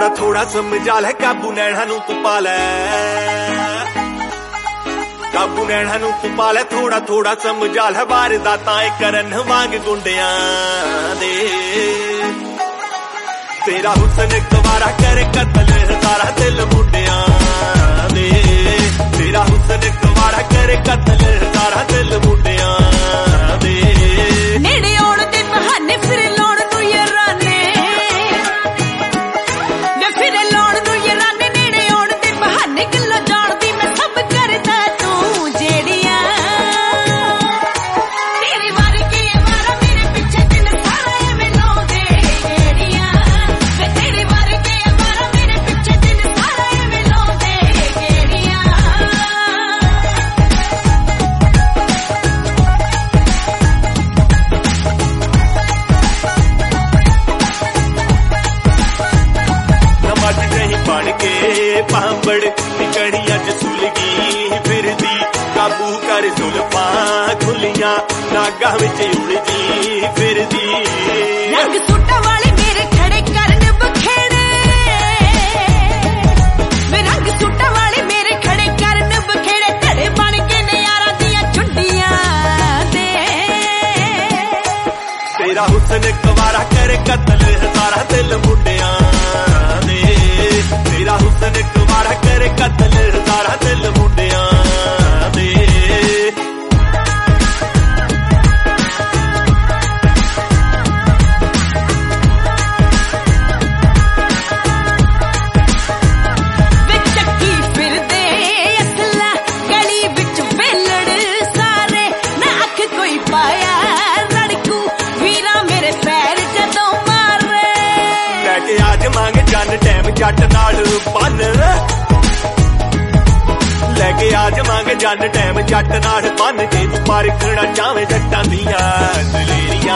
थोड़ा थोड़ा समझा लै काबू नैना नू तू पा लै, काबू नैना नू तू पा लै थोड़ा थोड़ा समझा लै वारदातां करन वांग गुंडियां दे। तेरा हुस्न गवारा करे कतल हजारा दिल मुंडियां दे, तेरा हुस्न गवारा करे कतल हजारा दिल मुंडियां दे। नेड़े आउण दे बहाने फिर लाउण नू याराने, वे फिर लाउण नू याराने, नेड़े आउण दे बहाने गल्लां जाणदी मैं सब करदा तू जेड़ियां। तेरे वर्गे वारा मेरे पिछे दिन सारा एवें लाउंदे गेड़ियां, वे तेरे वर्गे वारा मेरे पिछे दिन सारा एवें लाउंदे गेड़ियां। बन के पांबड़ निकड़ियां च सुलगी फिरदी, काबू कर जुल्फां खुलियां नागां विच उड़दी फिरदी। रंग सूटां वाले मेरे खड़े करन बखेड़े, वे रंग सूटां वाले मेरे खड़े करन बखेड़े, धड़े बन के नयारां दियां चुंडियां दे। तेरा हुस्न गवारा करे कतल हजारा दिल मुंडियां दे, तेरा हुस्न गवारा करे कतल हजारा दिल मुंडियां दे। वे चक्की फिरदे असला गली विच वेलड़ सारे, ना अख कोई पाया रड़कू वीरा मेरे पैर जदों मारे। लैके आज मांग जन टैम जट नाल बन, लैके आज मांग जन टैम जट नाल बन, जे तू परखना चाहे जट्टां दियां दलेरियां।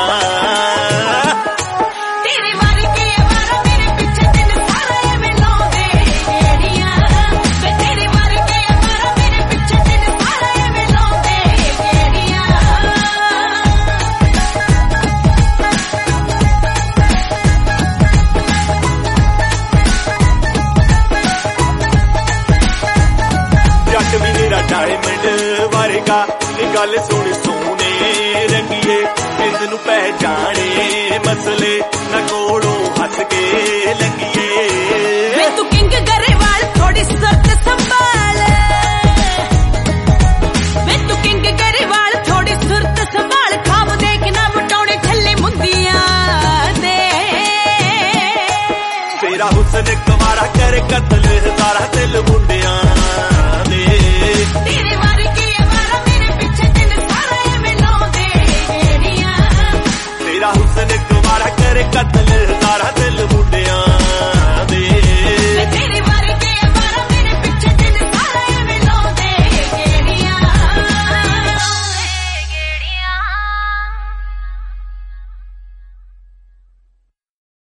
तेरे वर्गे वारा मेरे पिछे दिन सारा एवें लाउंदे गेड़ियां, वे तेरे वर्गे वारा मेरे पिछे दिन सारा एवें लाउंदे गेड़ियां। जट भी मेरा डायमंड वर्गा, गल सुन सोने रंगीए, इस नू पहचाने मसले ना कोलों हस के लंघिए। वे तू किंग गरेवाल थोड़ी सुरत संभाल, वे तू किंग गरेवाल थोड़ी सुरत संभाल, खाब देखना वटाउने थल्ले मुंदियां दे। तेरा हुस्न गवारा करे कतल हजारा दिल मुंडियां दे, तेरे वर्गे वारा मेरे पिछे दिन सारा एवें लाउंदे गेड़ियां, तेरा हुस्न गवारा करे कतल